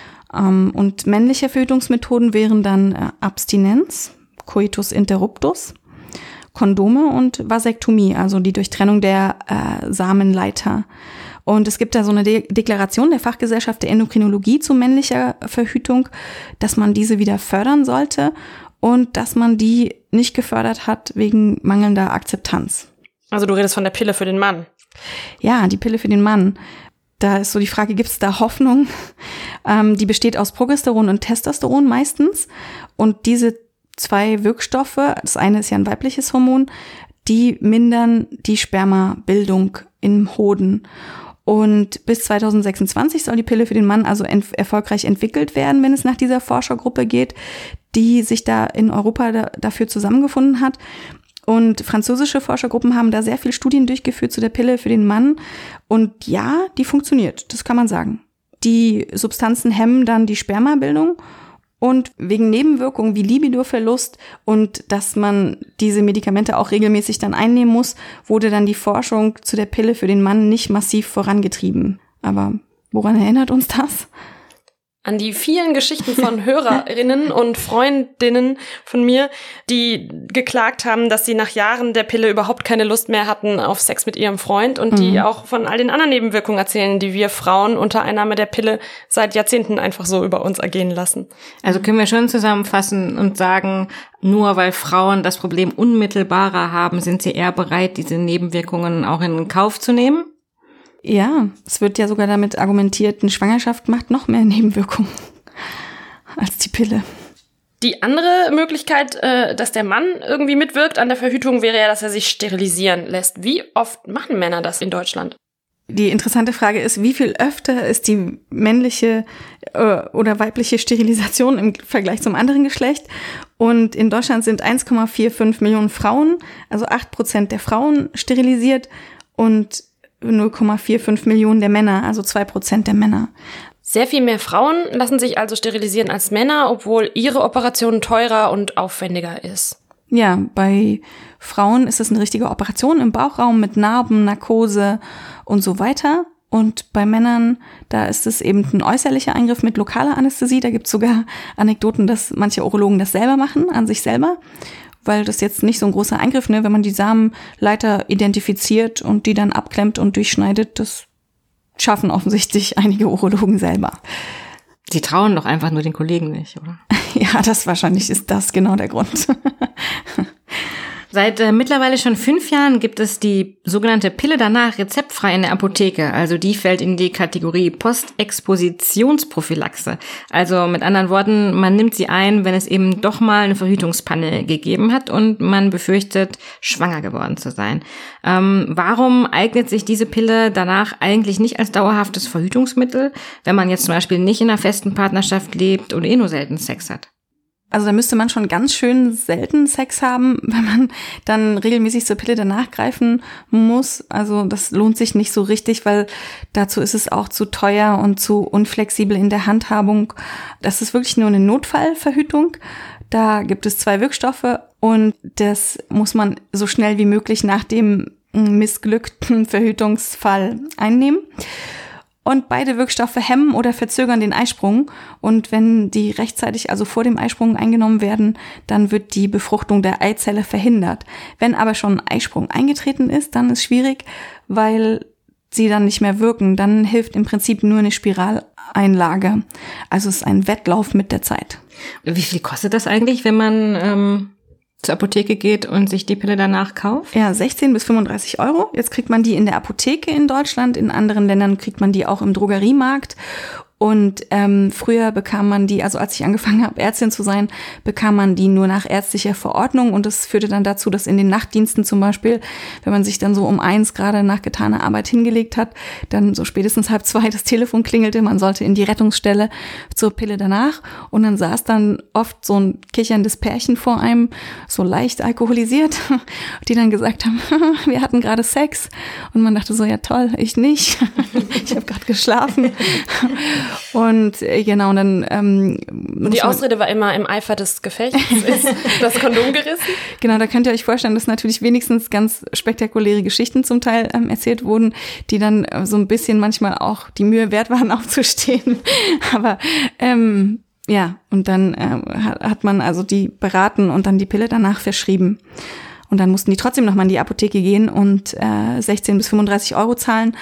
Und männliche Verhütungsmethoden wären dann Abstinenz, Coitus interruptus, Kondome und Vasektomie, also die Durchtrennung der äh, Samenleiter. Und es gibt da so eine De- Deklaration der Fachgesellschaft der Endokrinologie zu männlicher Verhütung, dass man diese wieder fördern sollte und dass man die nicht gefördert hat wegen mangelnder Akzeptanz. Also du redest von der Pille für den Mann. Ja, die Pille für den Mann. Da ist so die Frage, gibt es da Hoffnung? Ähm, die besteht aus Progesteron und Testosteron meistens. Und diese zwei Wirkstoffe, das eine ist ja ein weibliches Hormon, die mindern die Spermabildung im Hoden. Und bis zweitausendsechsundzwanzig soll die Pille für den Mann also ent- erfolgreich entwickelt werden, wenn es nach dieser Forschergruppe geht, die sich da in Europa da, dafür zusammengefunden hat. Und französische Forschergruppen haben da sehr viele Studien durchgeführt zu der Pille für den Mann. Und ja, die funktioniert, das kann man sagen. Die Substanzen hemmen dann die Spermabildung und wegen Nebenwirkungen wie Libidoverlust und dass man diese Medikamente auch regelmäßig dann einnehmen muss, wurde dann die Forschung zu der Pille für den Mann nicht massiv vorangetrieben. Aber woran erinnert uns das? An die vielen Geschichten von Hörerinnen und Freundinnen von mir, die geklagt haben, dass sie nach Jahren der Pille überhaupt keine Lust mehr hatten auf Sex mit ihrem Freund und mhm. die auch von all den anderen Nebenwirkungen erzählen, die wir Frauen unter Einnahme der Pille seit Jahrzehnten einfach so über uns ergehen lassen. Also können wir schon zusammenfassen und sagen, nur weil Frauen das Problem unmittelbarer haben, sind sie eher bereit, diese Nebenwirkungen auch in Kauf zu nehmen? Ja, es wird ja sogar damit argumentiert, eine Schwangerschaft macht noch mehr Nebenwirkungen als die Pille. Die andere Möglichkeit, äh, dass der Mann irgendwie mitwirkt an der Verhütung, wäre ja, dass er sich sterilisieren lässt. Wie oft machen Männer das in Deutschland? Die interessante Frage ist, wie viel öfter ist die männliche äh, oder weibliche Sterilisation im Vergleich zum anderen Geschlecht? Und in Deutschland sind eins Komma fünfundvierzig Millionen Frauen, also acht Prozent der Frauen sterilisiert und null Komma fünfundvierzig Millionen der Männer, also zwei Prozent der Männer. Sehr viel mehr Frauen lassen sich also sterilisieren als Männer, obwohl ihre Operation teurer und aufwendiger ist. Ja, bei Frauen ist es eine richtige Operation im Bauchraum mit Narben, Narkose und so weiter. Und bei Männern, da ist es eben ein äußerlicher Eingriff mit lokaler Anästhesie. Da gibt es sogar Anekdoten, dass manche Urologen das selber machen, an sich selber. weil das jetzt nicht so ein großer Eingriff, ne, wenn man die Samenleiter identifiziert und die dann abklemmt und durchschneidet, das schaffen offensichtlich einige Urologen selber. Sie trauen doch einfach nur den Kollegen nicht, oder? Ja, das wahrscheinlich ist das genau der Grund. Seit äh, mittlerweile schon fünf Jahren gibt es die sogenannte Pille danach rezeptfrei in der Apotheke. Also die fällt in die Kategorie Postexpositionsprophylaxe. Also mit anderen Worten, man nimmt sie ein, wenn es eben doch mal eine Verhütungspanne gegeben hat und man befürchtet, schwanger geworden zu sein. Ähm, warum eignet sich diese Pille danach eigentlich nicht als dauerhaftes Verhütungsmittel, wenn man jetzt zum Beispiel nicht in einer festen Partnerschaft lebt oder eh nur selten Sex hat? Also da müsste man schon ganz schön selten Sex haben, wenn man dann regelmäßig zur Pille danach greifen muss. Also das lohnt sich nicht so richtig, weil dazu ist es auch zu teuer und zu unflexibel in der Handhabung. Das ist wirklich nur eine Notfallverhütung. Da gibt es zwei Wirkstoffe und das muss man so schnell wie möglich nach dem missglückten Verhütungsfall einnehmen. Und beide Wirkstoffe hemmen oder verzögern den Eisprung. Und wenn die rechtzeitig, also vor dem Eisprung eingenommen werden, dann wird die Befruchtung der Eizelle verhindert. Wenn aber schon ein Eisprung eingetreten ist, dann ist es schwierig, weil sie dann nicht mehr wirken. Dann hilft im Prinzip nur eine Spiraleinlage. Also es ist ein Wettlauf mit der Zeit. Wie viel kostet das eigentlich, wenn man ähm, zur Apotheke geht und sich die Pille danach kauft? Ja, sechzehn bis fünfunddreißig Euro. Jetzt kriegt man die in der Apotheke in Deutschland. In anderen Ländern kriegt man die auch im Drogeriemarkt. Und ähm, früher bekam man die, also als ich angefangen habe, Ärztin zu sein, bekam man die nur nach ärztlicher Verordnung. Und das führte dann dazu, dass in den Nachtdiensten zum Beispiel, wenn man sich dann so um eins gerade nach getaner Arbeit hingelegt hat, dann so spätestens halb zwei das Telefon klingelte, man sollte in die Rettungsstelle zur Pille danach. Und dann saß dann oft so ein kicherndes Pärchen vor einem, so leicht alkoholisiert, die dann gesagt haben, wir hatten gerade Sex. Und man dachte so, ja toll, ich nicht. Ich habe gerade geschlafen. Und äh, genau, und dann ähm, und die Ausrede war immer, im Eifer des Gefechts ist das Kondom gerissen. Genau, da könnt ihr euch vorstellen, dass natürlich wenigstens ganz spektakuläre Geschichten zum Teil ähm, erzählt wurden, die dann äh, so ein bisschen manchmal auch die Mühe wert waren, aufzustehen. Aber ähm, ja, und dann äh, hat man also die beraten und dann die Pille danach verschrieben. Und dann mussten die trotzdem nochmal in die Apotheke gehen und äh, sechzehn bis fünfunddreißig Euro zahlen.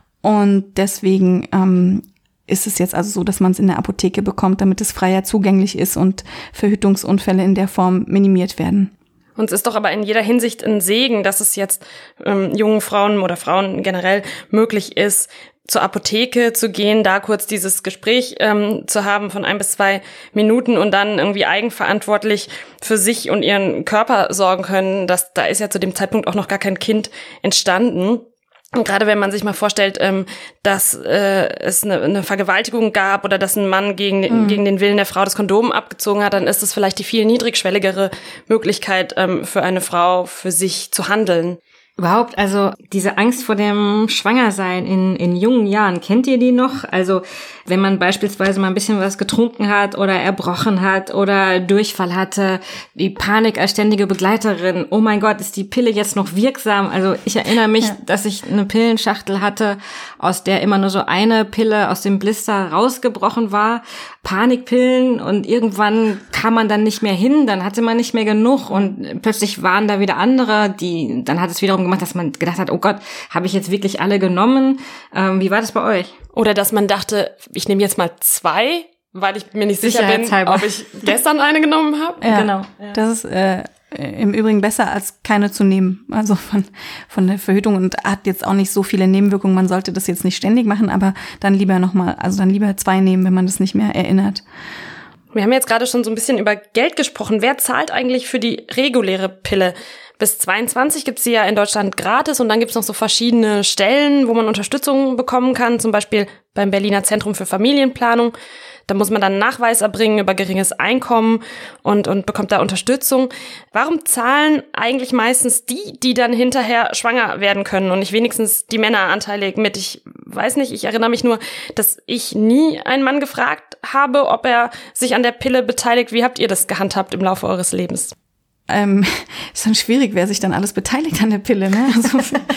Und deswegen ähm, ist es jetzt also so, dass man es in der Apotheke bekommt, damit es freier zugänglich ist und Verhütungsunfälle in der Form minimiert werden. Und es ist doch aber in jeder Hinsicht ein Segen, dass es jetzt ähm, jungen Frauen oder Frauen generell möglich ist, zur Apotheke zu gehen, da kurz dieses Gespräch ähm, zu haben von ein bis zwei Minuten und dann irgendwie eigenverantwortlich für sich und ihren Körper sorgen können. Das, da ist ja zu dem Zeitpunkt auch noch gar kein Kind entstanden. Und gerade wenn man sich mal vorstellt, ähm, dass äh, es eine, eine Vergewaltigung gab oder dass ein Mann gegen, mhm. gegen den Willen der Frau das Kondom abgezogen hat, dann ist es vielleicht die viel niedrigschwelligere Möglichkeit ähm, für eine Frau, für sich zu handeln. Überhaupt, also diese Angst vor dem Schwangersein in, in jungen Jahren, kennt ihr die noch? Also wenn man beispielsweise mal ein bisschen was getrunken hat oder erbrochen hat oder Durchfall hatte, die Panik als ständige Begleiterin, oh mein Gott, ist die Pille jetzt noch wirksam? Also ich erinnere mich, ja. dass ich eine Pillenschachtel hatte, aus der immer nur so eine Pille aus dem Blister rausgebrochen war. Panikpillen und irgendwann kam man dann nicht mehr hin, dann hatte man nicht mehr genug und plötzlich waren da wieder andere, die, dann hat es wiederum gemacht, dass man gedacht hat, oh Gott, habe ich jetzt wirklich alle genommen? Ähm, wie war das bei euch? Oder dass man dachte, ich nehme jetzt mal zwei, weil ich mir nicht sicher bin, ob ich gestern eine genommen habe. Ja, genau. Ja. Das ist äh, im Übrigen besser, als keine zu nehmen. Also von von der Verhütung und hat jetzt auch nicht so viele Nebenwirkungen. Man sollte das jetzt nicht ständig machen, aber dann lieber nochmal, also dann lieber zwei nehmen, wenn man das nicht mehr erinnert. Wir haben jetzt gerade schon so ein bisschen über Geld gesprochen. Wer zahlt eigentlich für die reguläre Pille? Bis zweiundzwanzig gibt's sie ja in Deutschland gratis und dann gibt's noch so verschiedene Stellen, wo man Unterstützung bekommen kann, zum Beispiel beim Berliner Zentrum für Familienplanung. Da muss man dann einen Nachweis erbringen über geringes Einkommen und, und bekommt da Unterstützung. Warum zahlen eigentlich meistens die, die dann hinterher schwanger werden können und nicht wenigstens die Männer anteilig mit? Ich weiß nicht, ich erinnere mich nur, dass ich nie einen Mann gefragt habe, ob er sich an der Pille beteiligt. Wie habt ihr das gehandhabt im Laufe eures Lebens? Ähm, ist dann schwierig, wer sich dann alles beteiligt an der Pille, ne? Also,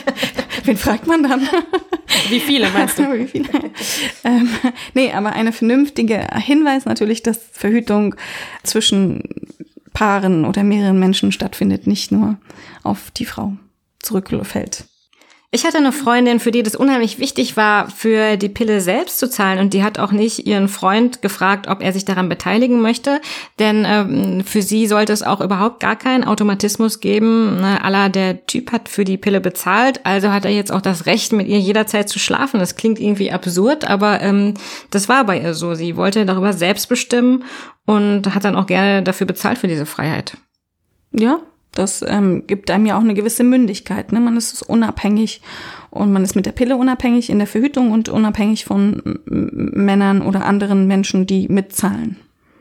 wen fragt man dann? Wie viele meinst du? Wie viele? Ähm, nee, aber eine vernünftige Hinweis natürlich, dass Verhütung zwischen Paaren oder mehreren Menschen stattfindet, nicht nur auf die Frau zurückfällt. Ich hatte eine Freundin, für die das unheimlich wichtig war, für die Pille selbst zu zahlen, und die hat auch nicht ihren Freund gefragt, ob er sich daran beteiligen möchte, denn ähm, für sie sollte es auch überhaupt gar keinen Automatismus geben, ne, à la der Typ hat für die Pille bezahlt, also hat er jetzt auch das Recht, mit ihr jederzeit zu schlafen. Das klingt irgendwie absurd, aber ähm, das war bei ihr so. Sie wollte darüber selbst bestimmen und hat dann auch gerne dafür bezahlt für diese Freiheit. Ja, das ähm, gibt einem ja auch eine gewisse Mündigkeit, ne? Man ist unabhängig und man ist mit der Pille unabhängig in der Verhütung und unabhängig von m- Männern oder anderen Menschen, die mitzahlen.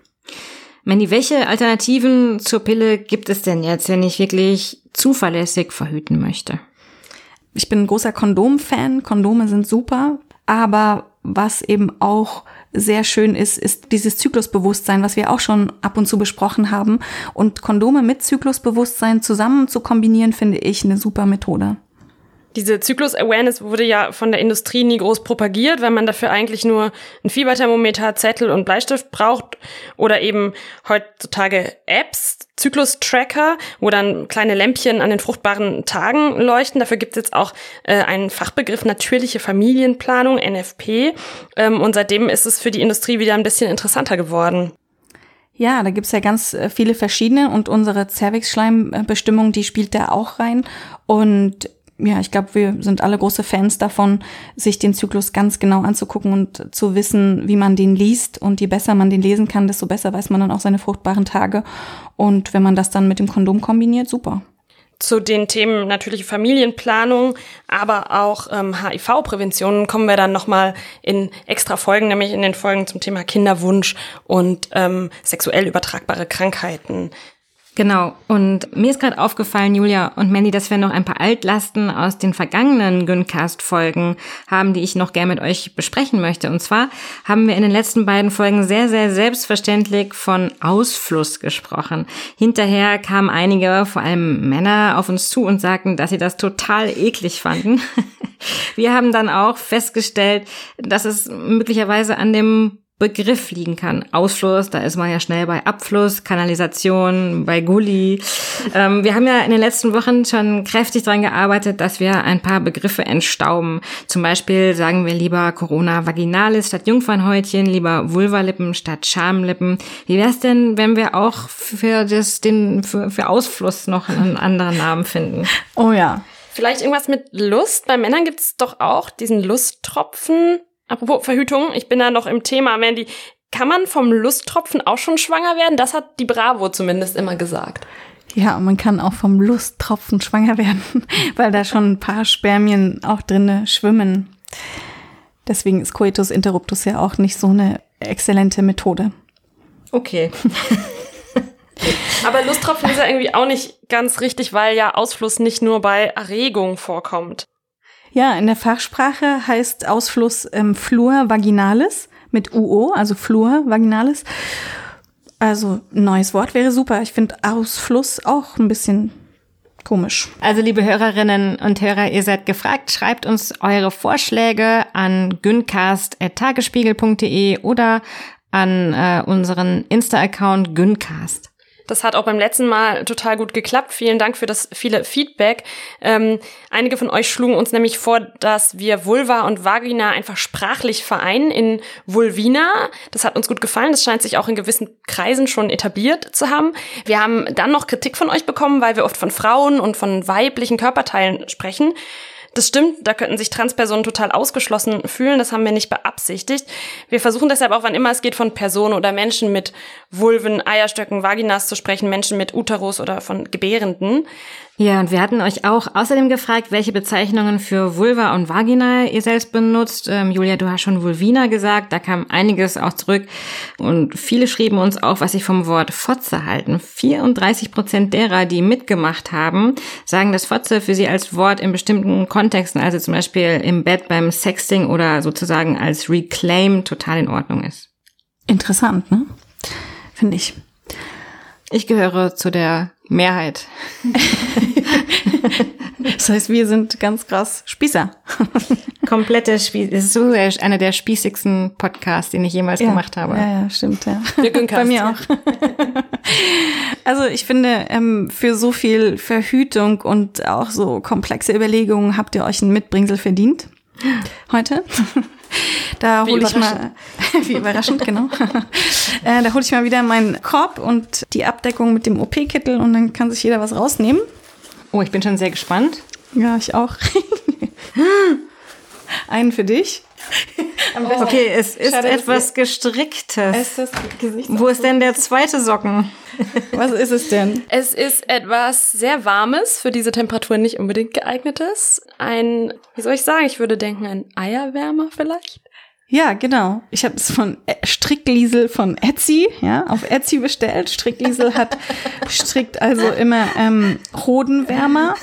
Mandy, welche Alternativen zur Pille gibt es denn jetzt, wenn ich wirklich zuverlässig verhüten möchte? Ich bin ein großer Kondom-Fan. Kondome sind super, aber was eben auch sehr schön ist, ist dieses Zyklusbewusstsein, was wir auch schon ab und zu besprochen haben. Und Kondome mit Zyklusbewusstsein zusammen zu kombinieren, finde ich eine super Methode. Diese Zyklus-Awareness wurde ja von der Industrie nie groß propagiert, weil man dafür eigentlich nur ein Fieberthermometer, Zettel und Bleistift braucht oder eben heutzutage Apps, Zyklus-Tracker, wo dann kleine Lämpchen an den fruchtbaren Tagen leuchten. Dafür gibt es jetzt auch äh, einen Fachbegriff natürliche Familienplanung, N F P. Ähm, und seitdem ist es für die Industrie wieder ein bisschen interessanter geworden. Ja, da gibt's ja ganz viele verschiedene und unsere Zervixschleimbestimmung, die spielt da auch rein. Und ja, ich glaube, wir sind alle große Fans davon, sich den Zyklus ganz genau anzugucken und zu wissen, wie man den liest. Und je besser man den lesen kann, desto besser weiß man dann auch seine fruchtbaren Tage. Und wenn man das dann mit dem Kondom kombiniert, super. Zu den Themen natürliche Familienplanung, aber auch ähm, H I V-Prävention kommen wir dann nochmal in extra Folgen, nämlich in den Folgen zum Thema Kinderwunsch und ähm, sexuell übertragbare Krankheiten. Genau. Und mir ist gerade aufgefallen, Julia und Mandy, dass wir noch ein paar Altlasten aus den vergangenen Gyncast-Folgen haben, die ich noch gerne mit euch besprechen möchte. Und zwar haben wir in den letzten beiden Folgen sehr, sehr selbstverständlich von Ausfluss gesprochen. Hinterher kamen einige, vor allem Männer, auf uns zu und sagten, dass sie das total eklig fanden. Wir haben dann auch festgestellt, dass es möglicherweise an dem Begriff liegen kann. Ausfluss, da ist man ja schnell bei Abfluss, Kanalisation, bei Gully. Ähm, wir haben ja in den letzten Wochen schon kräftig dran gearbeitet, dass wir ein paar Begriffe entstauben. Zum Beispiel sagen wir lieber Corona vaginalis statt Jungfernhäutchen, lieber Vulvalippen statt Schamlippen. Wie wär's denn, wenn wir auch für das, den, für, für Ausfluss noch einen anderen Namen finden? Oh ja. Vielleicht irgendwas mit Lust? Bei Männern gibt's doch auch diesen Lusttropfen. Apropos Verhütung, ich bin da noch im Thema, Mandy. Kann man vom Lusttropfen auch schon schwanger werden? Das hat die Bravo zumindest immer gesagt. Ja, man kann auch vom Lusttropfen schwanger werden, weil da schon ein paar Spermien auch drinne schwimmen. Deswegen ist Coitus interruptus ja auch nicht so eine exzellente Methode. Okay. Aber Lusttropfen ist ja irgendwie auch nicht ganz richtig, weil ja Ausfluss nicht nur bei Erregung vorkommt. Ja, in der Fachsprache heißt Ausfluss ähm, Fluor vaginalis mit U O, also Fluor vaginalis. Also ein neues Wort wäre super. Ich finde Ausfluss auch ein bisschen komisch. Also liebe Hörerinnen und Hörer, ihr seid gefragt, schreibt uns eure Vorschläge an gyncast at tagesspiegel punkt de oder an äh, unseren Insta-Account gyncast. Das hat auch beim letzten Mal total gut geklappt. Vielen Dank für das viele Feedback. Ähm, einige von euch schlugen uns nämlich vor, dass wir Vulva und Vagina einfach sprachlich vereinen in Vulvina. Das hat uns gut gefallen. Das scheint sich auch in gewissen Kreisen schon etabliert zu haben. Wir haben dann noch Kritik von euch bekommen, weil wir oft von Frauen und von weiblichen Körperteilen sprechen. Das stimmt, da könnten sich Transpersonen total ausgeschlossen fühlen, das haben wir nicht beabsichtigt. Wir versuchen deshalb auch, wann immer es geht, von Personen oder Menschen mit Vulven, Eierstöcken, Vaginas zu sprechen, Menschen mit Uterus oder von Gebärenden. Ja, und wir hatten euch auch außerdem gefragt, welche Bezeichnungen für Vulva und Vagina ihr selbst benutzt. Ähm, Julia, du hast schon Vulvina gesagt, da kam einiges auch zurück. Und viele schrieben uns auch, was sie vom Wort Fotze halten. vierunddreißig Prozent derer, die mitgemacht haben, sagen, dass Fotze für sie als Wort in bestimmten Kontexten, also zum Beispiel im Bett beim Sexting oder sozusagen als Reclaim, total in Ordnung ist. Interessant, ne? Finde ich. Ich gehöre zu der Mehrheit. Das heißt, wir sind ganz krass Spießer. Komplette Spieß. Das ist so einer der spießigsten Podcasts, den ich jemals ja, gemacht habe. Ja, ja, stimmt, ja. Bei mir auch. Also ich finde, ähm, für so viel Verhütung und auch so komplexe Überlegungen habt ihr euch ein Mitbringsel verdient heute. Da hole ich mal, wie überraschend, genau. äh, da hole ich mal wieder meinen Korb und die Abdeckung mit dem O P-Kittel und dann kann sich jeder was rausnehmen. Oh, ich bin schon sehr gespannt. Ja, ich auch. Einen für dich. Okay, es ist Schade, etwas Gestricktes. Ist das Wo ist denn der zweite Socken? Was ist es denn? Es ist etwas sehr Warmes, für diese Temperatur nicht unbedingt geeignetes. Ein, wie soll ich sagen, ich würde denken, ein Eierwärmer vielleicht? Ja, genau. Ich habe es von Strickliesel von Etsy, ja, auf Etsy bestellt. Strickliesel hat strickt also immer ähm, Hodenwärmer.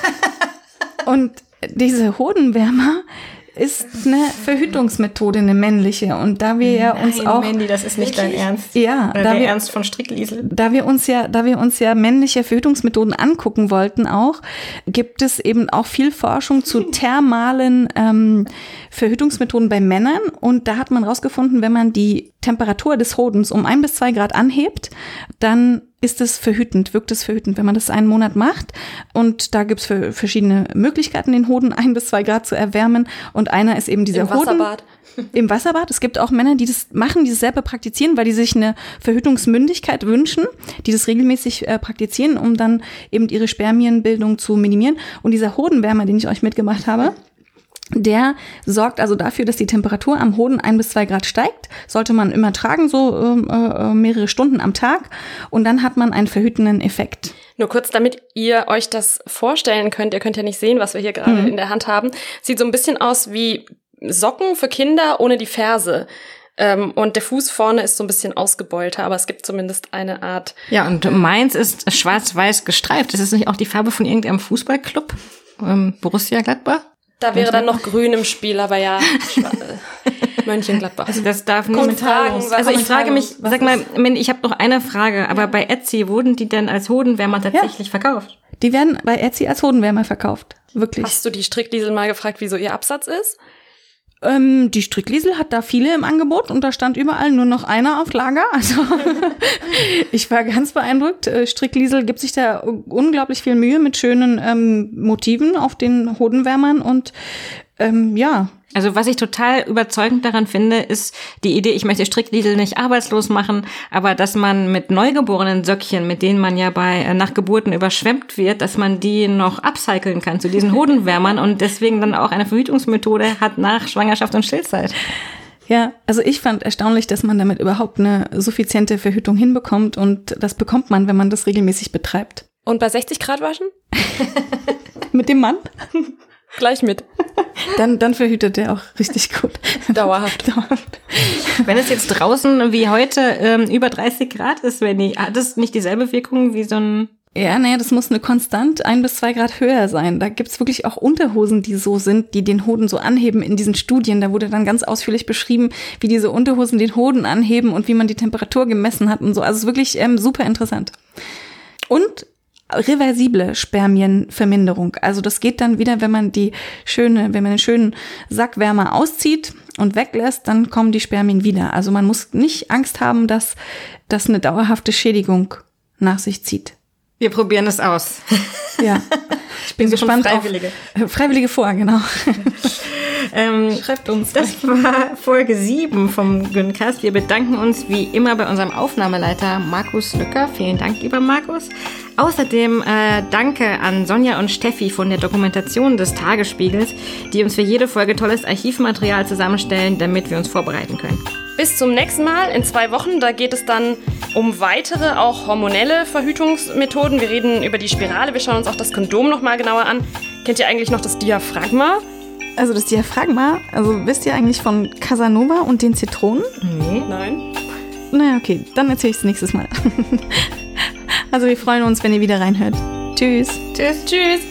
Und diese Hodenwärmer ist eine Verhütungsmethode, eine männliche. Und da wir ja uns Nein, auch Mandy, das ist nicht dein Ernst. Ja, Oder da der wir, Ernst von Strickliesel. Da wir uns ja, da wir uns ja männliche Verhütungsmethoden angucken wollten auch, gibt es eben auch viel Forschung zu thermalen ähm, Verhütungsmethoden bei Männern. Und da hat man rausgefunden, wenn man die Temperatur des Hodens um ein bis zwei Grad anhebt, dann ist es verhütend, wirkt es verhütend, wenn man das einen Monat macht. Und da gibt's für verschiedene Möglichkeiten, den Hoden ein bis zwei Grad zu erwärmen. Und einer ist eben dieser Im Hoden. Wasserbad. Im Wasserbad. Es gibt auch Männer, die das machen, die das selber praktizieren, weil die sich eine Verhütungsmündigkeit wünschen, die das regelmäßig äh, praktizieren, um dann eben ihre Spermienbildung zu minimieren. Und dieser Hodenwärmer, den ich euch mitgemacht habe, der sorgt also dafür, dass die Temperatur am Hoden ein bis zwei Grad steigt. Sollte man immer tragen, so äh, mehrere Stunden am Tag. Und dann hat man einen verhütenden Effekt. Nur kurz, damit ihr euch das vorstellen könnt. Ihr könnt ja nicht sehen, was wir hier gerade mhm. in der Hand haben. Sieht so ein bisschen aus wie Socken für Kinder ohne die Ferse. Ähm, und der Fuß vorne ist so ein bisschen ausgebeulter, aber es gibt zumindest eine Art. Ja, und meins ist schwarz-weiß gestreift. Ist es nicht auch die Farbe von irgendeinem Fußballclub? Ähm, Borussia Gladbach? Da wäre dann noch grün im Spiel, aber ja, Mönchengladbach. Also das darf nicht. Also ich frage mich, sag mal, ich habe noch eine Frage, aber bei Etsy wurden die denn als Hodenwärmer tatsächlich ja. verkauft? Die werden bei Etsy als Hodenwärmer verkauft, wirklich. Hast du die Strickliesel mal gefragt, wieso ihr Absatz ist? Ähm, die Strickliesel hat da viele im Angebot und da stand überall nur noch einer auf Lager. Also ich war ganz beeindruckt. Strickliesel gibt sich da unglaublich viel Mühe mit schönen ähm, Motiven auf den Hodenwärmern und ähm, ja. Also was ich total überzeugend daran finde, ist die Idee, ich möchte Strickliesel nicht arbeitslos machen, aber dass man mit neugeborenen Söckchen, mit denen man ja bei äh, nach Geburten überschwemmt wird, dass man die noch upcyclen kann zu diesen Hodenwärmern und deswegen dann auch eine Verhütungsmethode hat nach Schwangerschaft und Stillzeit. Ja, also ich fand erstaunlich, dass man damit überhaupt eine suffiziente Verhütung hinbekommt und das bekommt man, wenn man das regelmäßig betreibt. Und bei sechzig Grad waschen? Mit dem Mann? Gleich mit. Dann, dann verhütet er auch richtig gut. Dauerhaft. Dauerhaft. Wenn es jetzt draußen wie heute ähm, über dreißig Grad ist, wenn die, hat das nicht dieselbe Wirkung wie so ein... Ja, naja, das muss eine konstant ein bis zwei Grad höher sein. Da gibt's wirklich auch Unterhosen, die so sind, die den Hoden so anheben in diesen Studien. Da wurde dann ganz ausführlich beschrieben, wie diese Unterhosen den Hoden anheben und wie man die Temperatur gemessen hat und so. Also es ist wirklich ähm, super interessant. Und reversible Spermienverminderung. Also das geht dann wieder, wenn man die schöne, wenn man den schönen Sackwärmer auszieht und weglässt, dann kommen die Spermien wieder. Also man muss nicht Angst haben, dass das eine dauerhafte Schädigung nach sich zieht. Wir probieren es aus. Ja, ich bin gespannt Freiwillige. auf Freiwillige vor, genau. Ähm, Schreibt uns. Das war Folge sieben vom Gyncast. Wir bedanken uns wie immer bei unserem Aufnahmeleiter Markus Lücker. Vielen Dank, lieber Markus. Außerdem äh, danke an Sonja und Steffi von der Dokumentation des Tagesspiegels, die uns für jede Folge tolles Archivmaterial zusammenstellen, damit wir uns vorbereiten können. Bis zum nächsten Mal in zwei Wochen. Da geht es dann um weitere, auch hormonelle Verhütungsmethoden. Wir reden über die Spirale. Wir schauen uns auch das Kondom noch mal genauer an. Kennt ihr eigentlich noch das Diaphragma? Also das Diaphragma, also wisst ihr eigentlich von Casanova und den Zitronen? Nee. Nein. Naja, okay, dann erzähle ich es nächstes Mal. Also wir freuen uns, wenn ihr wieder reinhört. Tschüss. Tschüss. Tschüss.